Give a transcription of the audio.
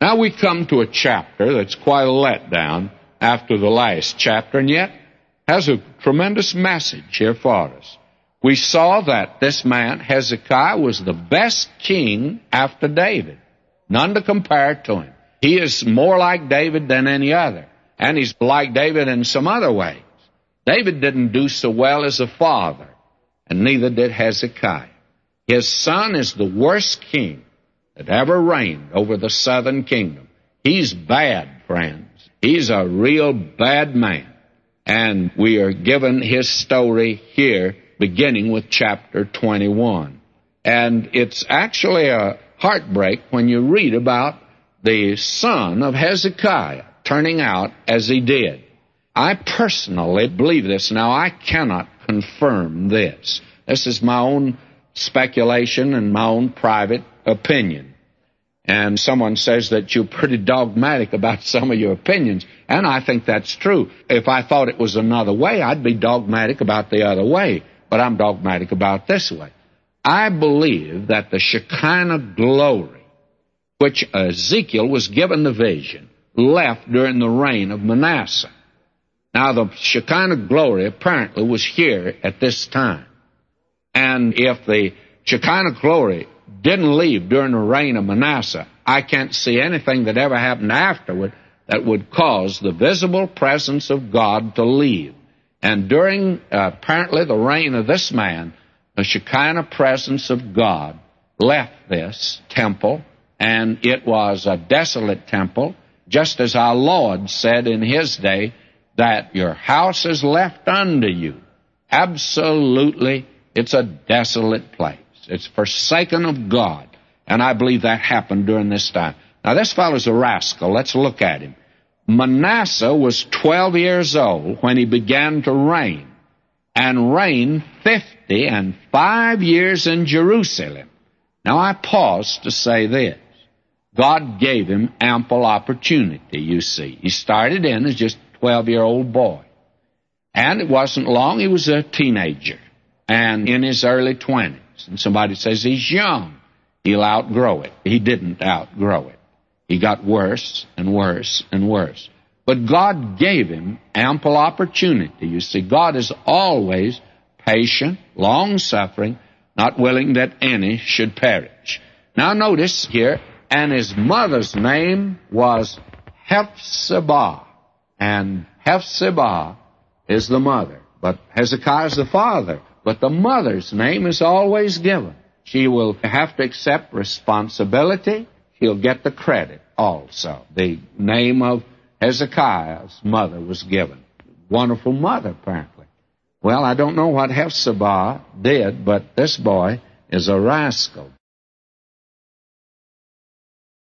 Now we come to a chapter that's quite a letdown after the last chapter, and yet has a tremendous message here for us. We saw that this man, Hezekiah, was the best king after David. None to compare to him. He is more like David than any other, and he's like David in some other ways. David didn't do so well as a father, and neither did Hezekiah. His son is the worst king that ever reigned over the southern kingdom. He's bad, friends. He's a real bad man. And we are given his story here, beginning with chapter 21. And it's actually a heartbreak when you read about the son of Hezekiah turning out as he did. I personally believe this. Now, I cannot confirm this. This is my own speculation and my own private opinion. And someone says that you're pretty dogmatic about some of your opinions, and I think that's true. If I thought it was another way, I'd be dogmatic about the other way, but I'm dogmatic about this way. I believe that the Shekinah glory, which Ezekiel was given the vision, left during the reign of Manasseh. Now, the Shekinah glory apparently was here at this time. And if the Shekinah glory didn't leave during the reign of Manasseh, I can't see anything that ever happened afterward that would cause the visible presence of God to leave. And during apparently the reign of this man, the Shekinah presence of God left this temple, and it was a desolate temple, just as our Lord said in his day that your house is left unto you. Absolutely, it's a desolate place. It's forsaken of God. And I believe that happened during this time. Now, this fellow's a rascal. Let's look at him. Manasseh was 12 years old when he began to reign, and reigned 55 years in Jerusalem. Now, I pause to say this. God gave him ample opportunity, you see. He started in as just a 12-year-old boy. And it wasn't long, he was a teenager, and in his early 20s. And somebody says he's young, he'll outgrow it. He didn't outgrow it. He got worse and worse and worse. But God gave him ample opportunity. You see, God is always patient, long-suffering, not willing that any should perish. Now notice here, and his mother's name was Hephzibah. And Hephzibah is the mother, but Hezekiah is the father. But the mother's name is always given. She will have to accept responsibility. She'll get the credit also. The name of Hezekiah's mother was given. Wonderful mother, apparently. Well, I don't know what Hephzibah did, but this boy is a rascal.